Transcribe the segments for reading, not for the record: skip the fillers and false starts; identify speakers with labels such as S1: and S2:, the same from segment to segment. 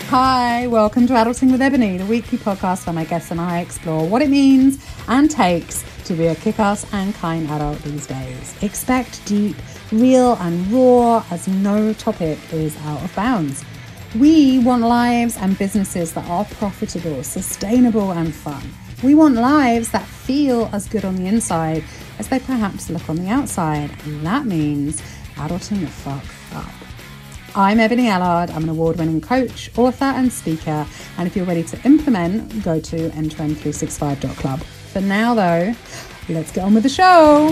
S1: Hi, welcome to Adulting with Ebony, the weekly podcast where my guests and I explore what it means and takes to be a kick-ass and kind adult these days. Expect deep, real and raw, as no topic is out of bounds. We want lives and businesses that are profitable, sustainable and fun. We want lives that feel as good on the inside as they perhaps look on the outside. And that means adulting the fuck up. I'm Ebony Allard. I'm an award-winning coach, author and speaker. And if you're ready to implement, go to end-to-end365.club. For now though, let's get on with the show.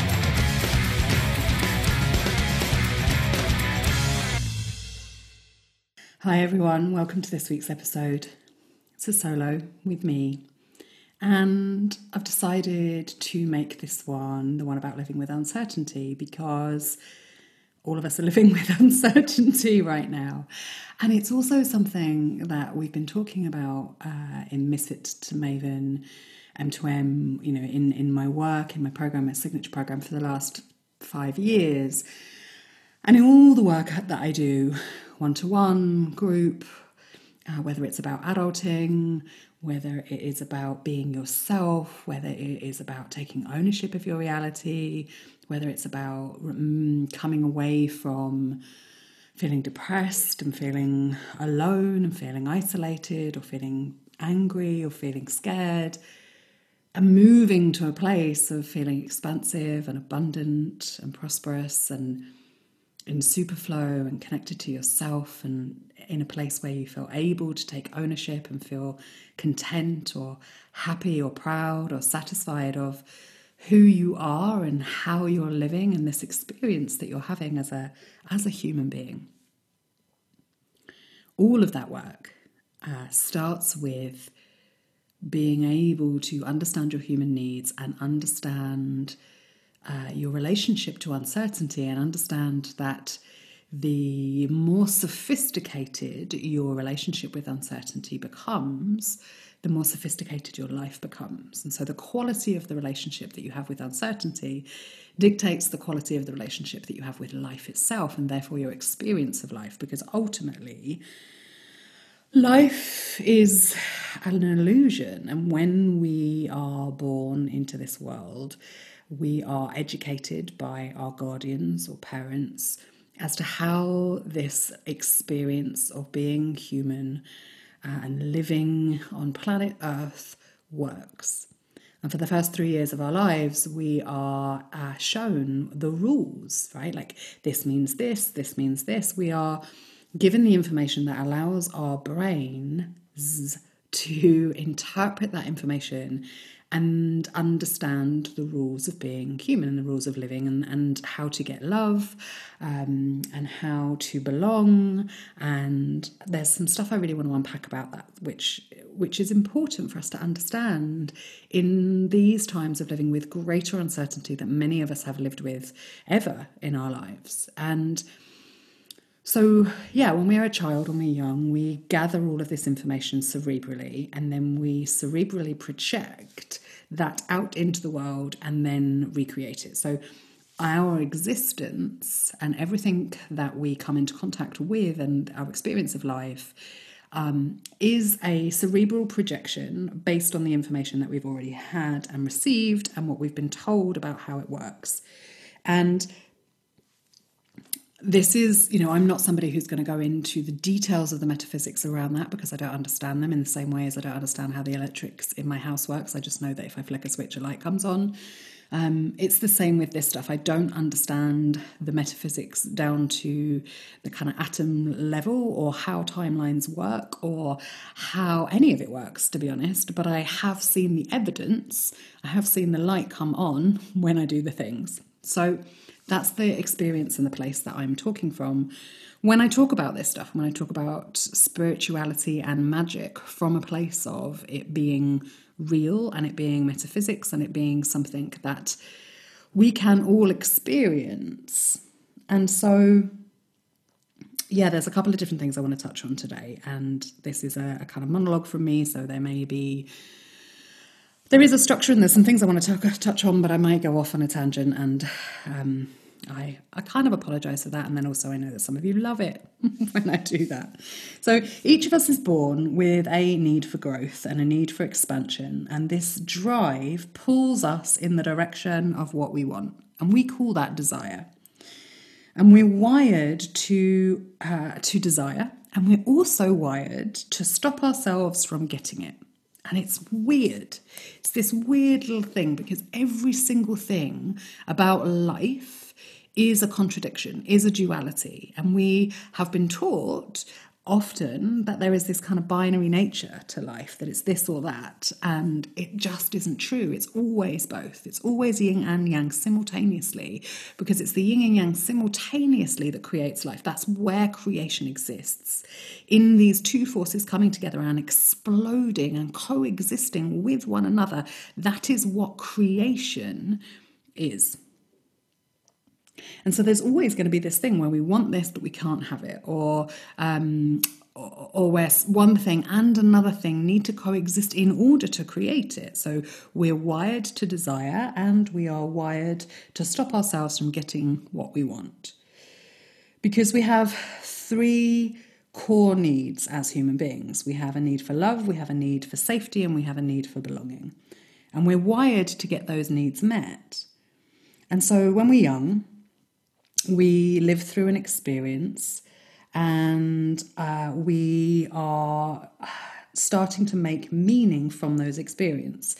S1: Hi everyone, welcome to this week's episode. It's a solo with me. And I've decided to make this one the one about living with uncertainty because all of us are living with uncertainty right now. And it's also something that we've been talking about in Misfit to Maven, M2M, you know, in my work, in my program, my signature program for the last 5 years. And in all the work that I do, one-to-one, group, whether it's about adulting, whether it is about being yourself, whether it is about taking ownership of your reality, whether it's about coming away from feeling depressed and feeling alone and feeling isolated or feeling angry or feeling scared, and moving to a place of feeling expansive and abundant and prosperous and in superflow and connected to yourself and in a place where you feel able to take ownership and feel content or happy or proud or satisfied of who you are and how you're living and this experience that you're having as a human being. All of that work starts with being able to understand your human needs and understand your relationship to uncertainty and understand that the more sophisticated your relationship with uncertainty becomes, the more sophisticated your life becomes. And so the quality of the relationship that you have with uncertainty dictates the quality of the relationship that you have with life itself and therefore your experience of life, because ultimately life is an illusion. And when we are born into this world, we are educated by our guardians or parents as to how this experience of being human and living on planet Earth works. And for the first 3 years of our lives, we are shown the rules, right? Like this means this means this. We are given the information that allows our brains to interpret that information and understand the rules of being human and the rules of living and how to get love and how to belong. And there's some stuff I really want to unpack about that, which is important for us to understand in these times of living with greater uncertainty that many of us have lived with ever in our lives. And so, yeah, when we're a child, when we're young, we gather all of this information cerebrally, and then we cerebrally project that out into the world and then recreate it. So our existence and everything that we come into contact with and our experience of life is a cerebral projection based on the information that we've already had and received and what we've been told about how it works. And this is, you know, I'm not somebody who's going to go into the details of the metaphysics around that because I don't understand them in the same way as I don't understand how the electrics in my house works. I just know that if I flick a switch, a light comes on. It's the same with this stuff. I don't understand the metaphysics down to the kind of atom level or how timelines work or how any of it works, to be honest. But I have seen the evidence. I have seen the light come on when I do the things. So that's the experience and the place that I'm talking from when I talk about this stuff, when I talk about spirituality and magic from a place of it being real and it being metaphysics and it being something that we can all experience. And so, yeah, there's a couple of different things I want to touch on today. And this is a kind of monologue from me, so there is a structure and there's some things I want to touch on, but I might go off on a tangent and I kind of apologise for that, and then also I know that some of you love it when I do that. So each of us is born with a need for growth and a need for expansion, and this drive pulls us in the direction of what we want, and we call that desire. And we're wired to desire, and we're also wired to stop ourselves from getting it. And it's weird. It's this weird little thing, because every single thing about life is a contradiction, is a duality. And we have been taught often that there is this kind of binary nature to life, that it's this or that, and it just isn't true. It's always both. It's always yin and yang simultaneously, because it's the yin and yang simultaneously that creates life. That's where creation exists, in these two forces coming together and exploding and coexisting with one another. That is what creation is. And so there's always going to be this thing where we want this but we can't have it, or where one thing and another thing need to coexist in order to create it. So we're wired to desire, and we are wired to stop ourselves from getting what we want, because we have three core needs as human beings. We have a need for love, we have a need for safety, and we have a need for belonging. And we're wired to get those needs met. And so when we're young, we live through an experience, and we are starting to make meaning from those experiences,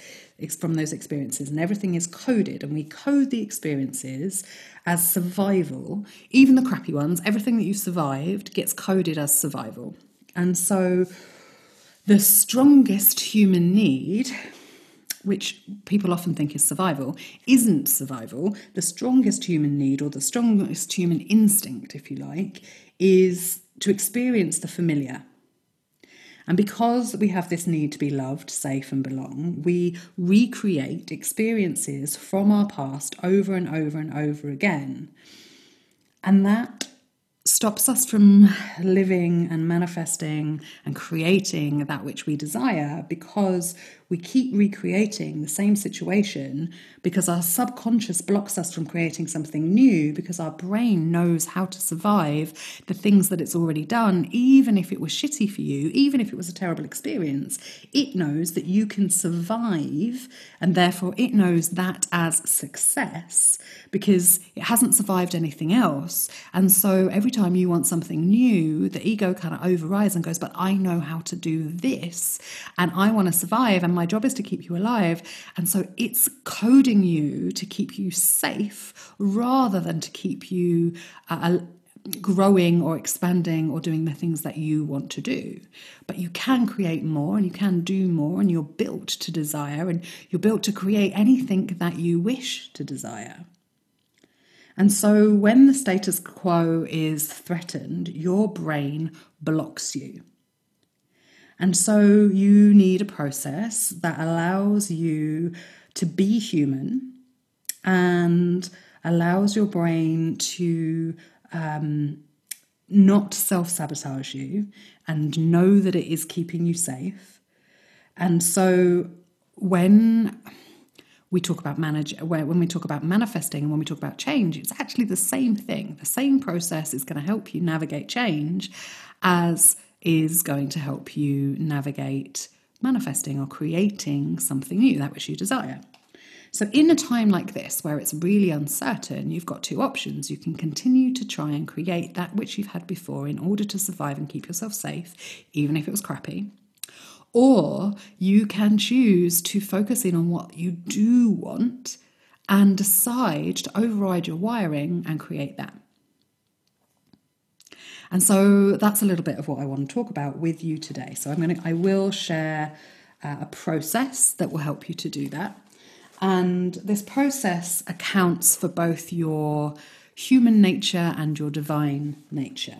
S1: and everything is coded, and we code the experiences as survival. Even the crappy ones, everything that you survived gets coded as survival. And so the strongest human need, which people often think is survival, isn't survival. The strongest human need, or the strongest human instinct, if you like, is to experience the familiar. And because we have this need to be loved, safe, and belong, we recreate experiences from our past over and over and over again. And that stops us from living and manifesting and creating that which we desire, because we keep recreating the same situation, because our subconscious blocks us from creating something new, because our brain knows how to survive the things that it's already done. Even if it was shitty for you, even if it was a terrible experience, it knows that you can survive, and therefore it knows that as success, because it hasn't survived anything else. And so every time you want something new, the ego kind of overrides and goes, but I know how to do this, and I want to survive, and my job is to keep you alive. And so it's coding you to keep you safe rather than to keep you growing or expanding or doing the things that you want to do. But you can create more, and you can do more, and you're built to desire, and you're built to create anything that you wish to desire. And so when the status quo is threatened, your brain blocks you. And so you need a process that allows you to be human and allows your brain to not self-sabotage you, and know that it is keeping you safe. And so when we talk about when we talk about manifesting and when we talk about change, it's actually the same thing. The same process is going to help you navigate change as is going to help you navigate manifesting or creating something new, that which you desire. So in a time like this, where it's really uncertain, you've got two options. You can continue to try and create that which you've had before in order to survive and keep yourself safe, even if it was crappy. Or you can choose to focus in on what you do want and decide to override your wiring and create that. And so that's a little bit of what I want to talk about with you today. So I will share a process that will help you to do that. And this process accounts for both your human nature and your divine nature.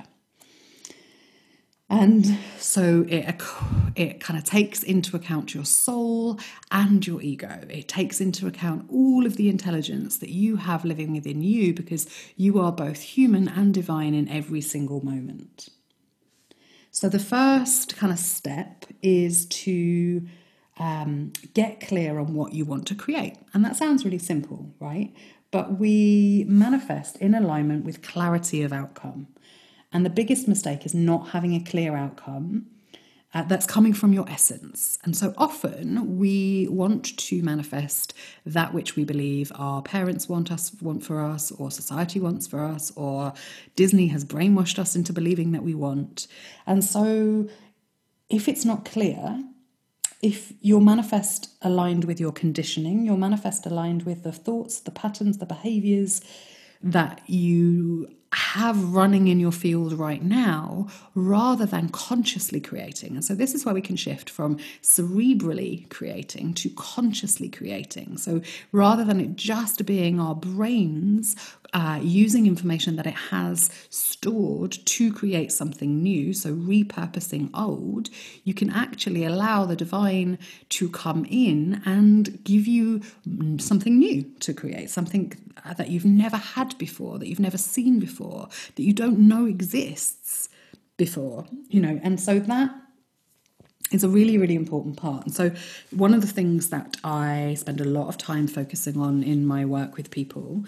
S1: And so it kind of takes into account your soul and your ego. It takes into account all of the intelligence that you have living within you, because you are both human and divine in every single moment. So the first kind of step is to get clear on what you want to create. And that sounds really simple, right? but we manifest in alignment with clarity of outcome. And the biggest mistake is not having a clear outcome that's coming from your essence. And so often we want to manifest that which we believe our parents want for us, or society wants for us, or Disney has brainwashed us into believing that we want. And so if it's not clear, if your manifest aligned with your conditioning, your manifest aligned with the thoughts, the patterns, the behaviors that you have running in your field right now, rather than consciously creating. And so this is where we can shift from cerebrally creating to consciously creating. So rather than it just being our brains using information that it has stored to create something new, so repurposing old, you can actually allow the divine to come in and give you something new to create, something that you've never had before, that you've never seen before, that you don't know exists before, and so that is a really, really important part. And so one of the things that I spend a lot of time focusing on in my work with people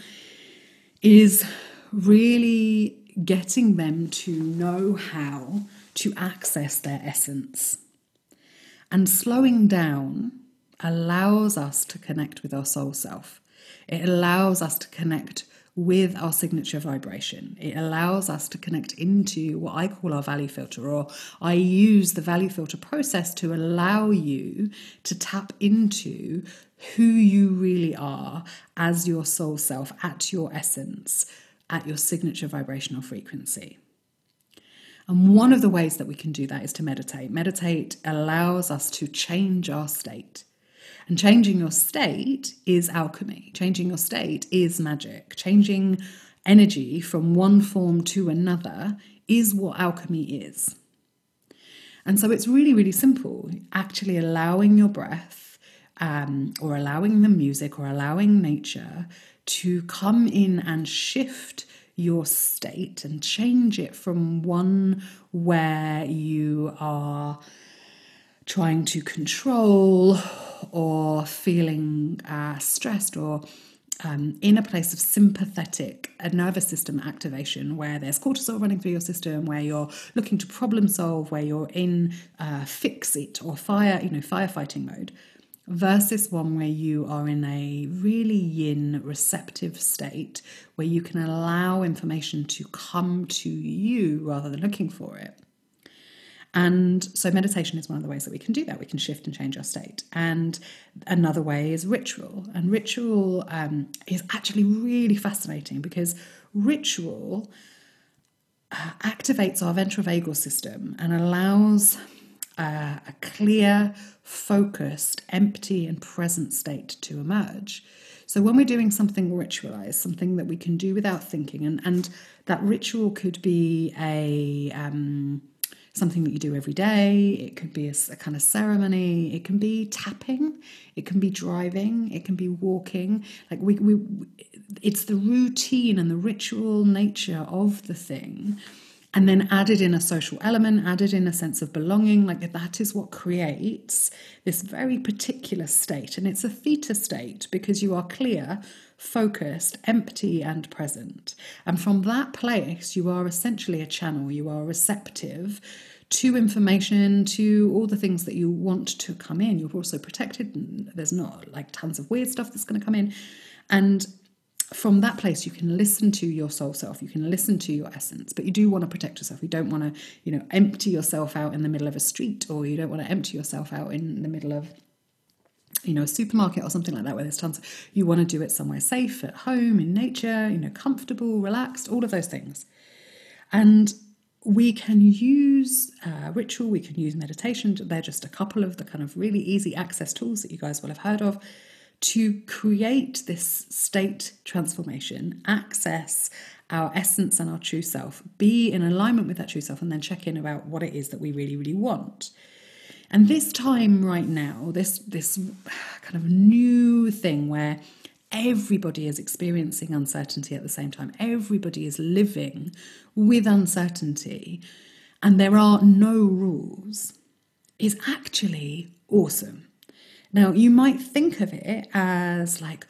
S1: is really getting them to know how to access their essence. And slowing down allows us to connect with our soul self. It allows us to connect with our signature vibration. It allows us to connect into what I call our value filter, or I use the value filter process to allow you to tap into who you really are as your soul self, at your essence, at your signature vibrational frequency. And one of the ways that we can do that is to meditate. Meditate allows us to change our state. And changing your state is alchemy. Changing your state is magic. Changing energy from one form to another is what alchemy is. And so it's really, really simple. Actually allowing your breath, or allowing the music, or allowing nature to come in and shift your state and change it from one where you are trying to control or feeling stressed, or in a place of sympathetic nervous system activation, where there's cortisol running through your system, where you're looking to problem solve, where you're in fix it or firefighting mode, versus one where you are in a really yin receptive state, where you can allow information to come to you rather than looking for it. And so meditation is one of the ways that we can do that. We can shift and change our state. And another way is ritual. And ritual is actually really fascinating, because ritual activates our ventrovagal system and allows a clear, focused, empty and present state to emerge. So when we're doing something ritualized, something that we can do without thinking, and that ritual could be something that you do every day. It could be a kind of ceremony. It can be tapping. It can be driving. It can be walking. Like it's the routine and the ritual nature of the thing, and then added in a social element, added in a sense of belonging. Like that is what creates this very particular state. And it's a theta state, because you are clear, focused, empty and present. And from that place, you are essentially a channel. You are receptive to information, to all the things that you want to come in. You're also protected, and there's not like tons of weird stuff that's going to come in. And from that place, you can listen to your soul self. You can listen to your essence, but you do want to protect yourself. You don't want to, empty yourself out in the middle of a street, or you don't want to empty yourself out in the middle of, a supermarket or something like that, where there's tons. You want to do it somewhere safe, at home, in nature, comfortable, relaxed, all of those things. And we can use ritual, we can use meditation. They're just a couple of the kind of really easy access tools that you guys will have heard of to create this state transformation, access our essence and our true self, be in alignment with that true self, and then check in about what it is that we really, really want. And this time right now, this kind of new thing where everybody is experiencing uncertainty at the same time, everybody is living with uncertainty, and there are no rules, is actually awesome. Now, you might think of it as like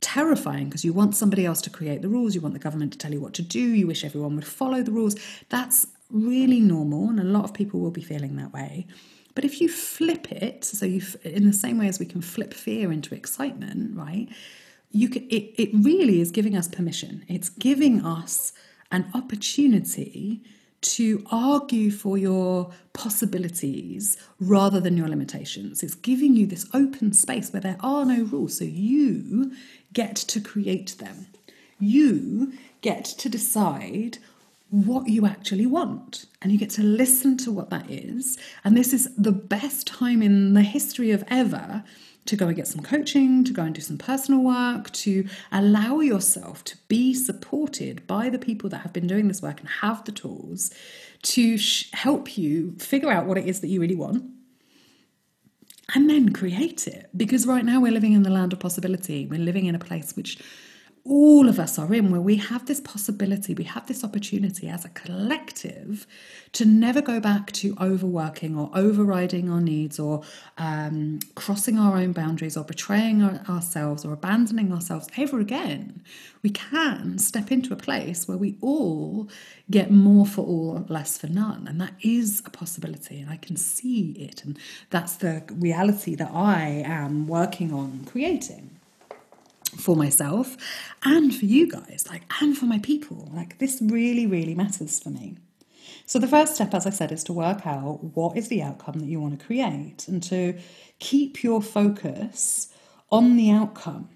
S1: terrifying because you want somebody else to create the rules, you want the government to tell you what to do, you wish everyone would follow the rules. That's really normal, and a lot of people will be feeling that way. But if you flip it, so in the same way as we can flip fear into excitement, right? It really is giving us permission. It's giving us an opportunity to argue for your possibilities rather than your limitations. It's giving you this open space where there are no rules, so you get to create them. You get to decide what you actually want, and you get to listen to what that is. And this is the best time in the history of ever to go and get some coaching, to go and do some personal work, to allow yourself to be supported by the people that have been doing this work and have the tools to help you figure out what it is that you really want and then create it. Because right now we're living in the land of possibility. We're living in a place which all of us are in, where we have this possibility, we have this opportunity as a collective to never go back to overworking or overriding our needs or crossing our own boundaries or betraying ourselves or abandoning ourselves ever again. We can step into a place where we all get more for all, less for none. And that is a possibility, and I can see it. And that's the reality that I am working on creating for myself and for you guys, and for my people. This really, really matters for me. So the first step, as I said, is to work out what is the outcome that you want to create and to keep your focus on the outcome.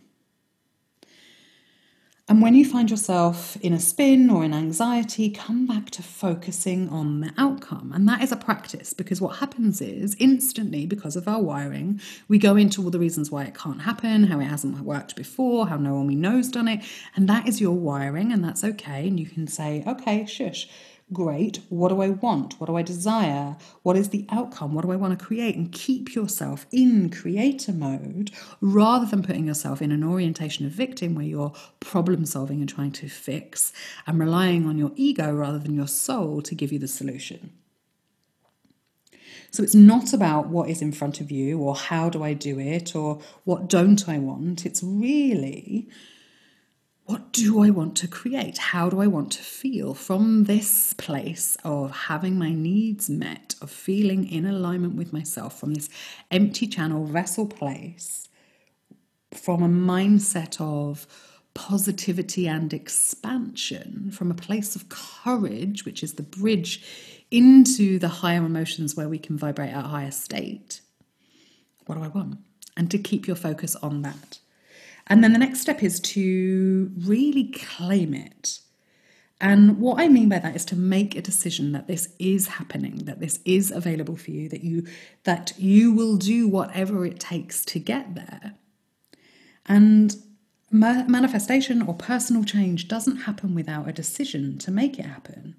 S1: And when you find yourself in a spin or in anxiety, come back to focusing on the outcome. And that is a practice, because what happens is instantly, because of our wiring, we go into all the reasons why it can't happen, how it hasn't worked before, how no one we know's done it. And that is your wiring, and that's okay. And you can say, okay, shush. Great. What do I want? What do I desire? What is the outcome? What do I want to create? And keep yourself in creator mode rather than putting yourself in an orientation of victim where you're problem solving and trying to fix and relying on your ego rather than your soul to give you the solution. So it's not about what is in front of you or how do I do it or what don't I want. It's really, what do I want to create? How do I want to feel from this place of having my needs met, of feeling in alignment with myself, from this empty channel vessel place, from a mindset of positivity and expansion, from a place of courage, which is the bridge into the higher emotions where we can vibrate at a higher state. What do I want? And to keep your focus on that. And then the next step is to really claim it. And what I mean by that is to make a decision that this is happening, that this is available for you, that you will do whatever it takes to get there. And manifestation or personal change doesn't happen without a decision to make it happen.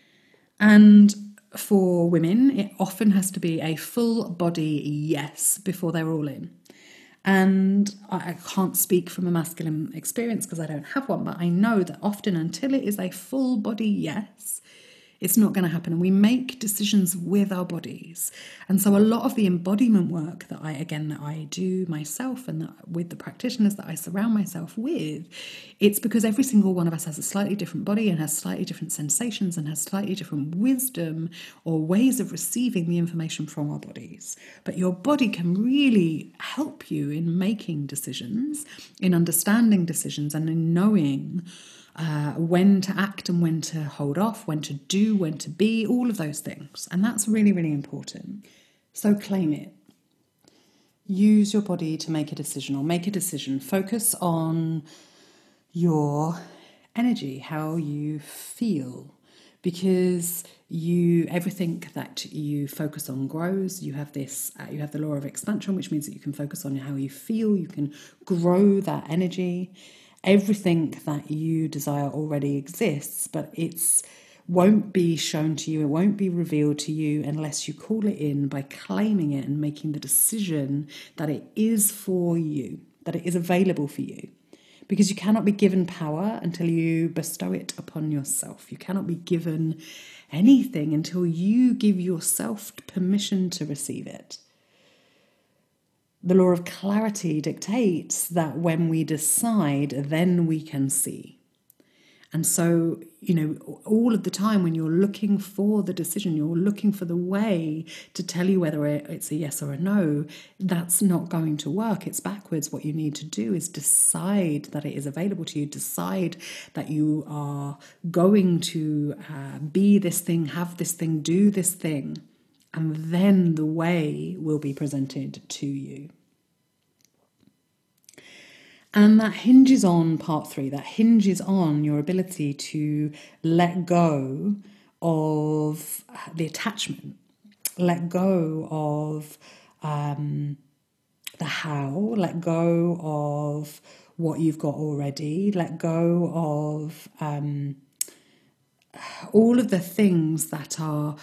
S1: And for women, it often has to be a full body yes before they're all in. And I can't speak from a masculine experience because I don't have one, but I know that often until it is a full body yes, it's not going to happen. And we make decisions with our bodies. And so a lot of the embodiment work that I do myself and with the practitioners that I surround myself with, it's because every single one of us has a slightly different body and has slightly different sensations and has slightly different wisdom or ways of receiving the information from our bodies. But your body can really help you in making decisions, in understanding decisions, and in knowing when to act and when to hold off, when to do, when to be, all of those things. And that's really, really important. So claim it. Use your body to make a decision or make a decision. Focus on your energy, how you feel, because everything that you focus on grows. You have the law of expansion, which means that you can focus on how you feel. You can grow that energy. Everything that you desire already exists, but it won't be shown to you, it won't be revealed to you unless you call it in by claiming it and making the decision that it is for you, that it is available for you. Because you cannot be given power until you bestow it upon yourself. You cannot be given anything until you give yourself permission to receive it. The law of clarity dictates that when we decide, then we can see. And so, all of the time when you're looking for the decision, you're looking for the way to tell you whether it's a yes or a no, that's not going to work. It's backwards. What you need to do is decide that it is available to you, decide that you are going to be this thing, have this thing, do this thing, and then the way will be presented to you. And that hinges on part 3, that hinges on your ability to let go of the attachment, let go of the how, let go of what you've got already, let go of all of the things that are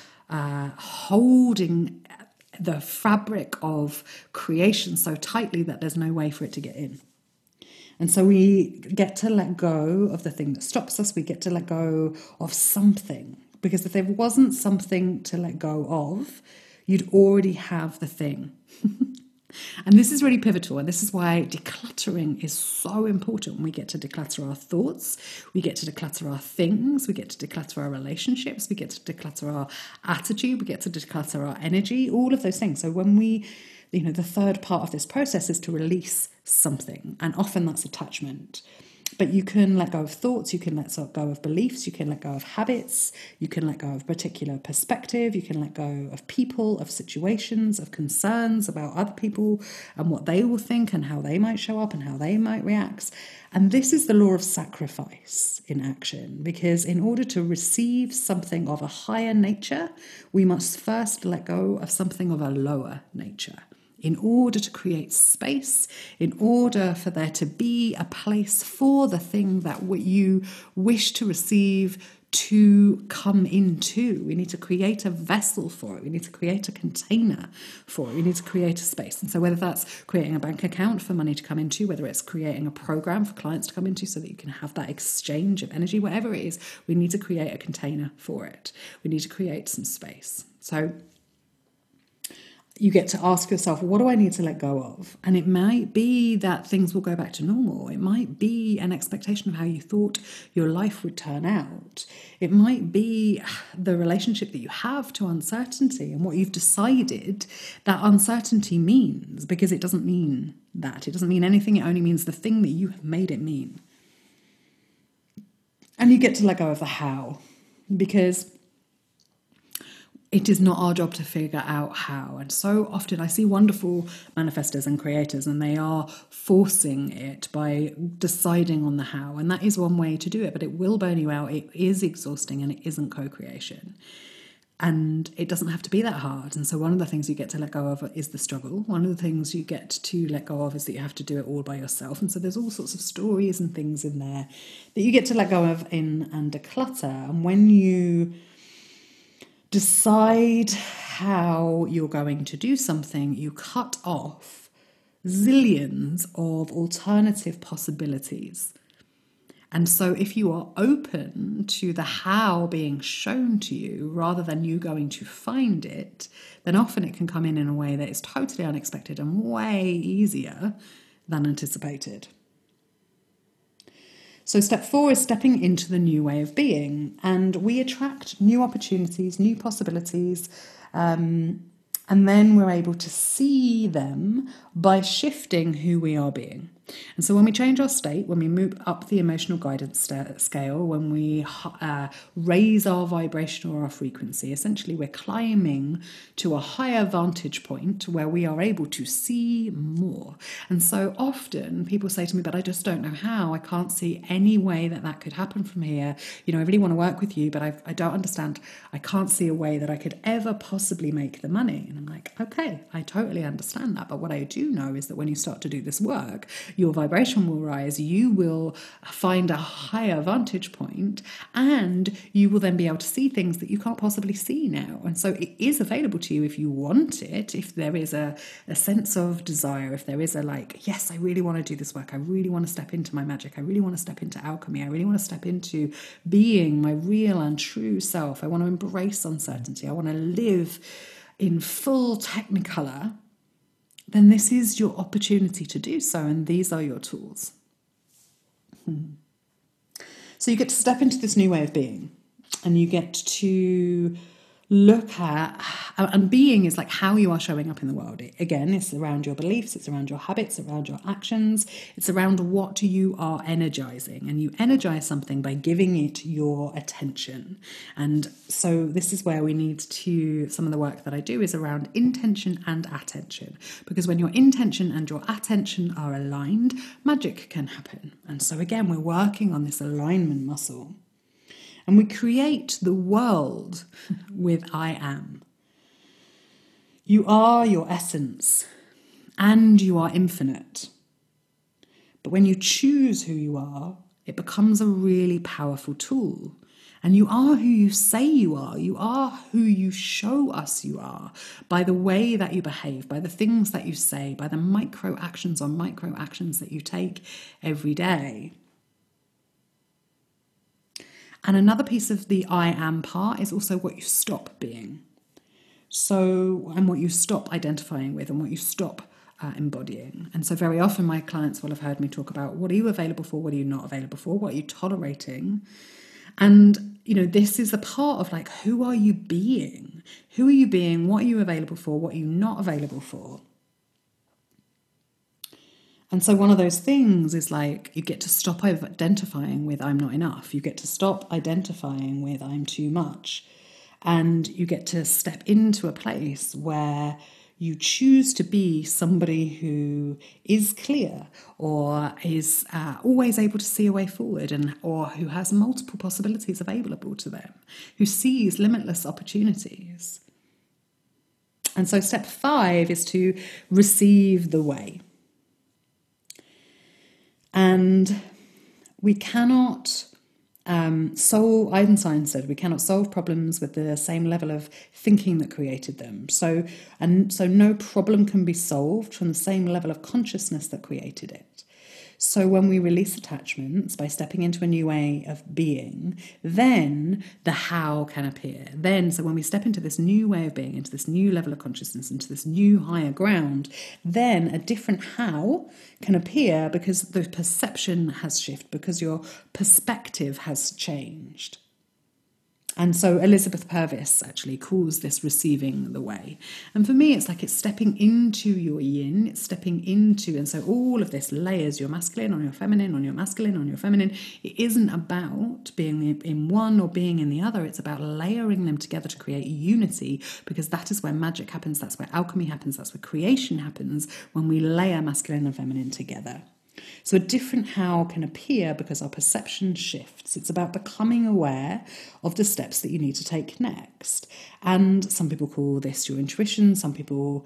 S1: holding the fabric of creation so tightly that there's no way for it to get in. And so we get to let go of the thing that stops us. We get to let go of something. Because if there wasn't something to let go of, you'd already have the thing. And this is really pivotal. And this is why decluttering is so important. We get to declutter our thoughts. We get to declutter our things. We get to declutter our relationships. We get to declutter our attitude. We get to declutter our energy, all of those things. So when we... the third part of this process is to release something, and often that's attachment. But you can let go of thoughts, you can let go of beliefs, you can let go of habits, you can let go of particular perspective, you can let go of people, of situations, of concerns about other people and what they will think and how they might show up and how they might react. And this is the law of sacrifice in action, because in order to receive something of a higher nature, we must first let go of something of a lower nature. In order to create space, in order for there to be a place for the thing that you wish to receive to come into. We need to create a vessel for it. We need to create a container for it. We need to create a space. And so whether that's creating a bank account for money to come into, whether it's creating a program for clients to come into so that you can have that exchange of energy, whatever it is, we need to create a container for it. We need to create some space. So you get to ask yourself, what do I need to let go of? And it might be that things will go back to normal. It might be an expectation of how you thought your life would turn out. It might be the relationship that you have to uncertainty and what you've decided that uncertainty means, because it doesn't mean that. It doesn't mean anything. It only means the thing that you have made it mean. And you get to let go of the how, because it is not our job to figure out how. And so often I see wonderful manifestors and creators, and they are forcing it by deciding on the how. And that is one way to do it, but it will burn you out. It is exhausting and it isn't co-creation. And it doesn't have to be that hard. And so one of the things you get to let go of is the struggle. One of the things you get to let go of is that you have to do it all by yourself. And so there's all sorts of stories and things in there that you get to let go of and declutter. And when you decide how you're going to do something, you cut off zillions of alternative possibilities. And so if you are open to the how being shown to you rather than you going to find it, then often it can come in a way that is totally unexpected and way easier than anticipated. So step 4 is stepping into the new way of being, and we attract new opportunities, new possibilities, and then we're able to see them by shifting who we are being. And so when we change our state, when we move up the emotional guidance scale, when we raise our vibration or our frequency, essentially we're climbing to a higher vantage point where we are able to see more. And so often people say to me, but I just don't know how. I can't see any way that could happen from here. I really want to work with you, but I don't understand. I can't see a way that I could ever possibly make the money. And I'm like, okay, I totally understand that. But what I do know is that when you start to do this work, your vibration will rise, you will find a higher vantage point, and you will then be able to see things that you can't possibly see now. And so it is available to you if you want it, if there is a sense of desire, if there is yes, I really want to do this work, I really want to step into my magic, I really want to step into alchemy, I really want to step into being my real and true self, I want to embrace uncertainty, I want to live in full technicolor, then this is your opportunity to do so, and these are your tools. So you get to step into this new way of being, and you get to look at, and being is like how you are showing up in the world. Again, it's around your beliefs, it's around your habits, around your actions, it's around what you are energizing. And you energize something by giving it your attention. And so this is where we need to, some of the work that I do is around intention and attention. Because when your intention and your attention are aligned, magic can happen. And so again, we're working on this alignment muscle. And we create the world with I am. You are your essence, and you are infinite. But when you choose who you are, it becomes a really powerful tool. And you are who you say you are. You are who you show us you are by the way that you behave, by the things that you say, by the micro actions that you take every day. And another piece of the I am part is also what you stop being. So, and what you stop identifying with and what you stop embodying. And so very often my clients will have heard me talk about, what are you available for? What are you not available for? What are you tolerating? And, you know, this is a part of like, who are you being? Who are you being? What are you available for? What are you not available for? And so one of those things is like, you get to stop identifying with I'm not enough. You get to stop identifying with I'm too much. And you get to step into a place where you choose to be somebody who is clear or is always able to see a way forward, and or who has multiple possibilities available to them, who sees limitless opportunities. And so step 5 is to receive the way. And we cannot Einstein said, we cannot solve problems with the same level of thinking that created them. So no problem can be solved from the same level of consciousness that created it. So when we release attachments by stepping into a new way of being, then the how can appear. So when we step into this new way of being, into this new level of consciousness, into this new higher ground, then a different how can appear because the perception has shifted, because your perspective has changed. And so Elizabeth Purvis actually calls this receiving the way. And for me, it's like it's stepping into your yin, it's stepping into, and so all of this layers your masculine on your feminine, on your masculine, on your feminine. It isn't about being in one or being in the other. It's about layering them together to create unity, because that is where magic happens. That's where alchemy happens. That's where creation happens, when we layer masculine and feminine together. So a different how can appear because our perception shifts. It's about becoming aware of the steps that you need to take next. And some people call this your intuition. Some people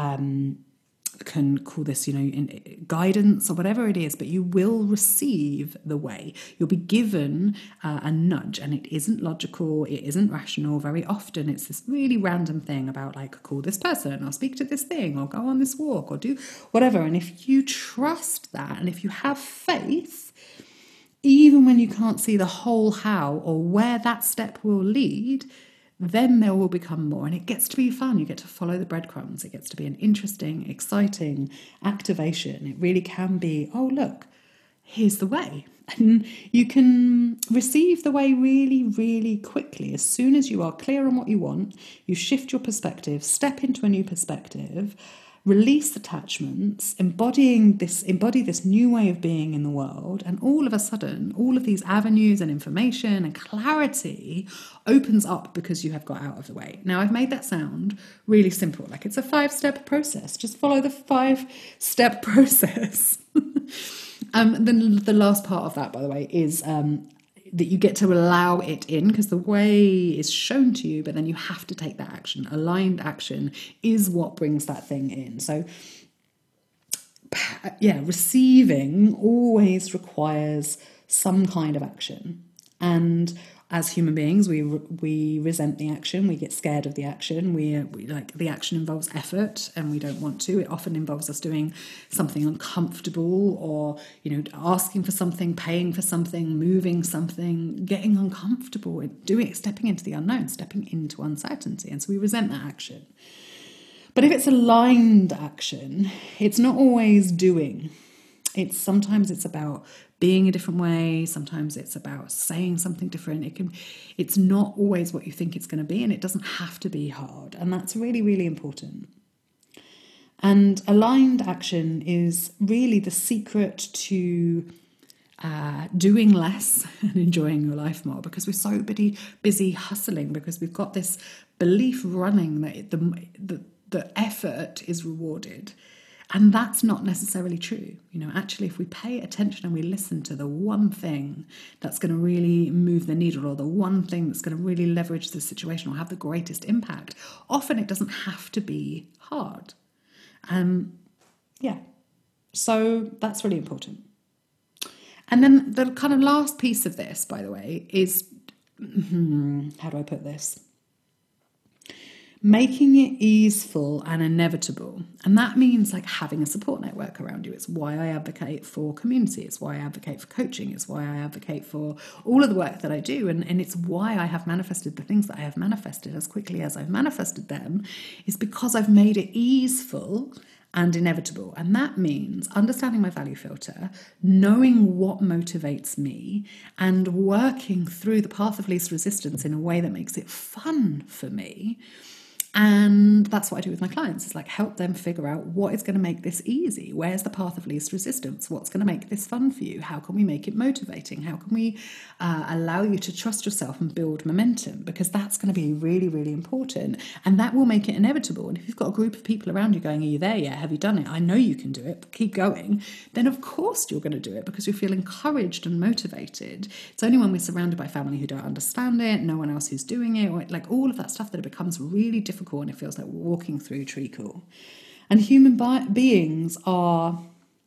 S1: can call this, guidance or whatever it is, but you will receive the way. You'll be given a nudge, and it isn't logical, it isn't rational. Very often it's this really random thing about like, call this person or speak to this thing or go on this walk or do whatever. And if you trust that, and if you have faith, even when you can't see the whole how or where that step will lead, then there will become more. And it gets to be fun. You get to follow the breadcrumbs. It gets to be an interesting, exciting activation. It really can be, oh, look, here's the way. And you can receive the way really, really quickly. As soon as you are clear on what you want, you shift your perspective, step into a new perspective, release attachments, embody this new way of being in the world, and all of a sudden, all of these avenues and information and clarity opens up because you have got out of the way. Now, I've made that sound really simple, like it's a 5-step process. Just follow the 5-step process. Then the last part of that, by the way, is that you get to allow it in, because the way is shown to you, but then you have to take that action. Aligned action is what brings that thing in. So, receiving always requires some kind of action. And as human beings, we resent the action, we get scared of the action, we like the action involves effort and we don't want to. It often involves us doing something uncomfortable, or asking for something, paying for something, moving something, getting uncomfortable, stepping into the unknown, stepping into uncertainty. And so we resent that action. But if it's aligned action, it's not always doing. Sometimes it's about being a different way. Sometimes it's about saying something different. It's not always what you think it's going to be, and it doesn't have to be hard. And that's really, really important. And aligned action is really the secret to doing less and enjoying your life more, because we're so busy hustling, because we've got this belief running that the effort is rewarded. And that's not necessarily true. Actually, if we pay attention and we listen to the one thing that's going to really move the needle, or the one thing that's going to really leverage the situation or have the greatest impact, often it doesn't have to be hard. So that's really important. And then the kind of last piece of this, by the way, is, how do I put this? Making it easeful and inevitable. And that means like having a support network around you. It's why I advocate for community. It's why I advocate for coaching. It's why I advocate for all of the work that I do. And it's why I have manifested the things that I have manifested as quickly as I've manifested them, is because I've made it easeful and inevitable. And that means understanding my value filter, knowing what motivates me, and working through the path of least resistance in a way that makes it fun for me. And that's what I do with my clients. It's like help them figure out what is going to make this easy. Where's the path of least resistance? What's going to make this fun for you? How can we make it motivating? How can we allow you to trust yourself and build momentum? Because that's going to be really, really important. And that will make it inevitable. And if you've got a group of people around you going, are you there yet? Have you done it? I know you can do it, but keep going. Then of course you're going to do it, because you feel encouraged and motivated. It's only when we're surrounded by family who don't understand it, no one else who's doing it, or like all of that stuff, that it becomes really difficult, and it feels like walking through treacle. And human beings are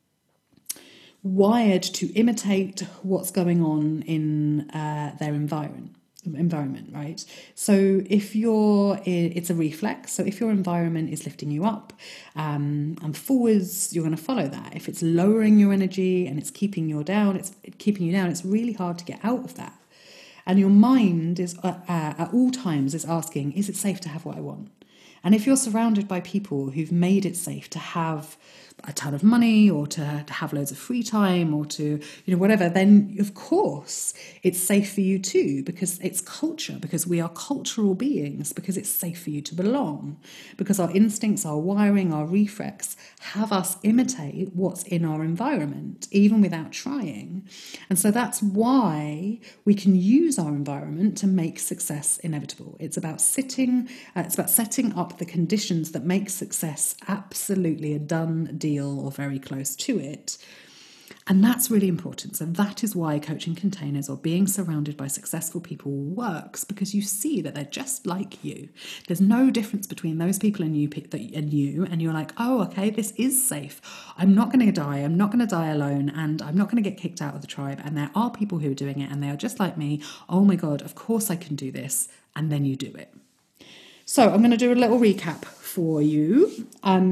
S1: wired to imitate what's going on in their environment, right? So it's a reflex. So if your environment is lifting you up and forwards, you're going to follow that. If it's lowering your energy and it's keeping you down, it's really hard to get out of that. And your mind is at all times is asking, is it safe to have what I want? And if you're surrounded by people who've made it safe to have a ton of money, or to have loads of free time, or to, whatever, then of course it's safe for you too, because it's culture, because we are cultural beings, because it's safe for you to belong, because our instincts, our wiring, our reflex have us imitate what's in our environment, even without trying. And so that's why we can use our environment to make success inevitable. It's about setting up the conditions that make success absolutely a done deal, or very close to it. And that's really important. So that is why coaching containers, or being surrounded by successful people, works, because you see that they're just like you. There's no difference between those people and you, and you're like, oh, okay, this is safe. I'm not going to die. I'm not going to die alone, and I'm not going to get kicked out of the tribe. And there are people who are doing it, and they are just like me. Oh my God, of course I can do this. And then you do it. So I'm going to do a little recap for you.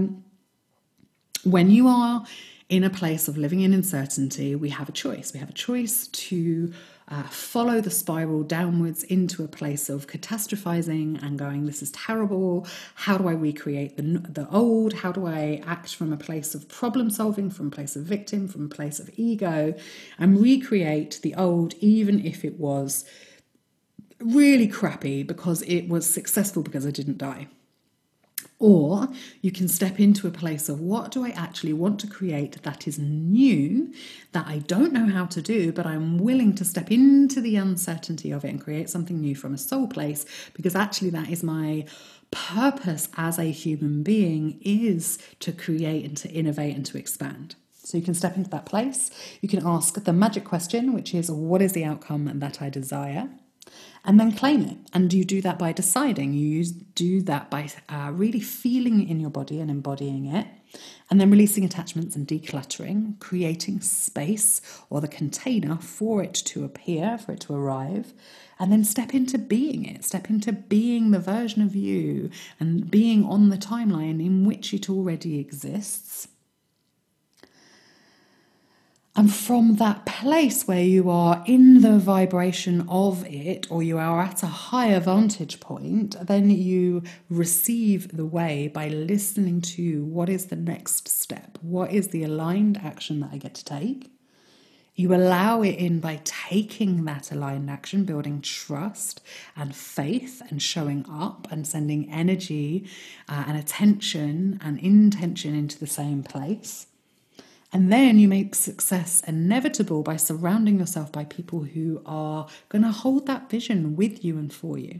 S1: When you are in a place of living in uncertainty, we have a choice. We have a choice to follow the spiral downwards into a place of catastrophizing and going, this is terrible. How do I recreate the old? How do I act from a place of problem solving, from a place of victim, from a place of ego, and recreate the old, even if it was really crappy because it was successful because I didn't die? Or you can step into a place of, what do I actually want to create that is new, that I don't know how to do, but I'm willing to step into the uncertainty of it and create something new from a soul place, because actually that is my purpose as a human being, is to create and to innovate and to expand. So you can step into that place. You can ask the magic question, which is, what is the outcome that I desire? And then claim it. And you do that by deciding. You do that by really feeling it in your body and embodying it. And then releasing attachments and decluttering, creating space or the container for it to appear, for it to arrive. And then step into being it. Step into being the version of you and being on the timeline in which it already exists. And from that place where you are in the vibration of it, or you are at a higher vantage point, then you receive the way by listening to what is the next step? What is the aligned action that I get to take? You allow it in by taking that aligned action, building trust and faith and showing up and sending energy and attention and intention into the same place. And then you make success inevitable by surrounding yourself by people who are going to hold that vision with you and for you.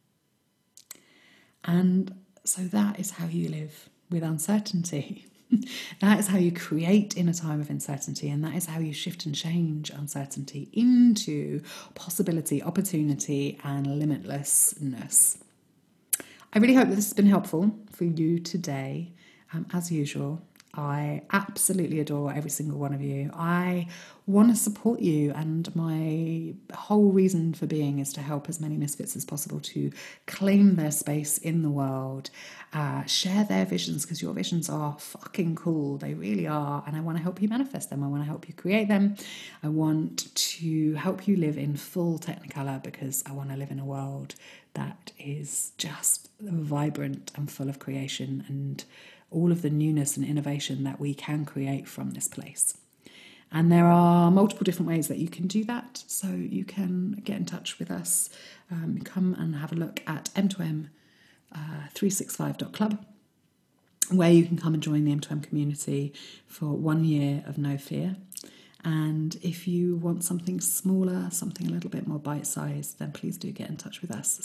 S1: And so that is how you live with uncertainty. That is how you create in a time of uncertainty, and that is how you shift and change uncertainty into possibility, opportunity, and limitlessness. I really hope that this has been helpful for you today. As usual, I absolutely adore every single one of you. I want to support you, and my whole reason for being is to help as many misfits as possible to claim their space in the world, share their visions, because your visions are fucking cool. They really are. And I want to help you manifest them. I want to help you create them. I want to help you live in full Technicolor, because I want to live in a world that is just vibrant and full of creation and all of the newness and innovation that we can create from this place. And there are multiple different ways that you can do that. So you can get in touch with us. Come and have a look at m2m365.club, where you can come and join the M2M community for 1 year of no fear. And if you want something smaller, something a little bit more bite-sized, then please do get in touch with us.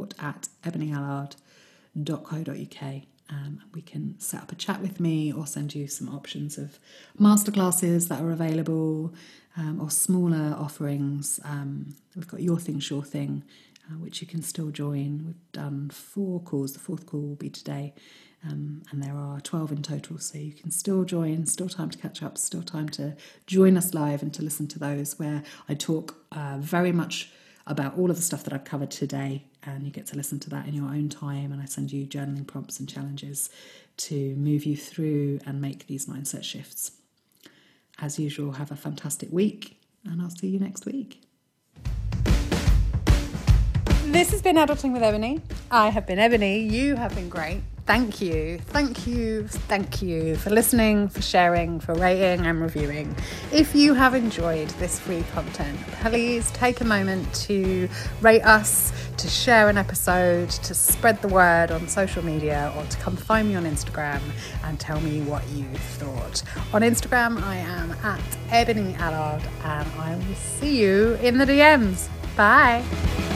S1: support@ebonyallard.co.uk. We can set up a chat with me or send you some options of masterclasses that are available, or smaller offerings. We've got Your Thing, Sure Thing, which you can still join. We've done 4 calls. The 4th call will be today. And there are 12 in total, so you can still join, still time to catch up, still time to join us live and to listen to those, where I talk very much about all of the stuff that I've covered today, and you get to listen to that in your own time, and I send you journaling prompts and challenges to move you through and make these mindset shifts. As usual, have a fantastic week, and I'll see you next week. This has been Adulting with Ebony. I have been Ebony. You have been great. Thank you for listening, for sharing, for rating and reviewing. If you have enjoyed this free content, please take a moment to rate us, to share an episode, to spread the word on social media, or to come find me on Instagram and tell me what you thought. On Instagram, I am @EbonyAllard, and I will see you in the DMs. Bye.